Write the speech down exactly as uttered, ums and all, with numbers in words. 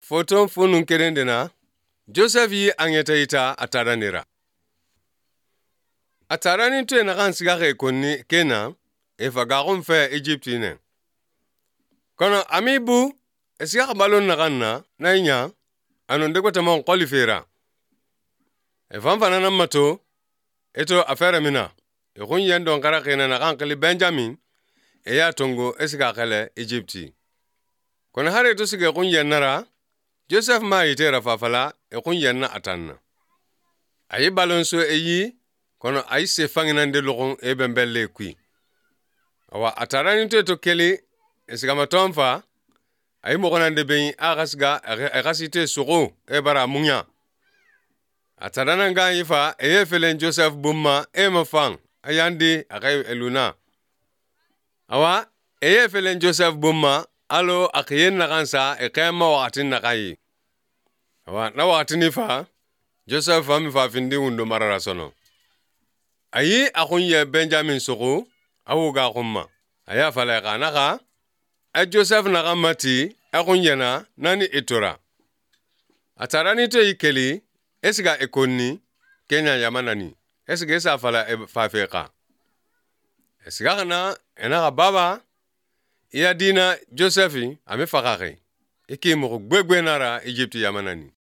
Foton funun kerendena Joseph yi angeta ita ataranira. Atarani tu na kan sigare konni kena e fagarum fe Egyptine. Kono amibu esiga balon na kanna na inya anonde ko tamon qualifera. E fanfana na mato eto afera mina. E kunyen don kara kena na kan kali Benjamin e ya tongo esiga kale Egypti. Kono hare to sige kunyen nara Joseph ma itera fafala e kunyen na atanna. Ayi balon so eyi kono ayi se fanginande logon e bembelle kui. Awa atarani to to keli esiga matomfa ayi mogonande ben agasga agasite sugo e bara munya. Atarana nga yifa e yefelen Joseph bumma e mafang ayandi akay eluna. Awa e yefelen Joseph bumma alo akiyen na kansa e kema wakatin na kayi. Awa na wakatini fa Joseph fami fa findi undo marara sono. Ayi akunye Benjamin sugo awuga kumma. Aya fala kanaka a Joseph na kamati akunye na nani itura. Atarani to ikeli esiga ekonni Kenya yamanani. Esiga esa fala e fafeka. Esiga kana enaka baba iya dina Josephi ame fakake. Iki mo gbegbe nara Egypti yamanani.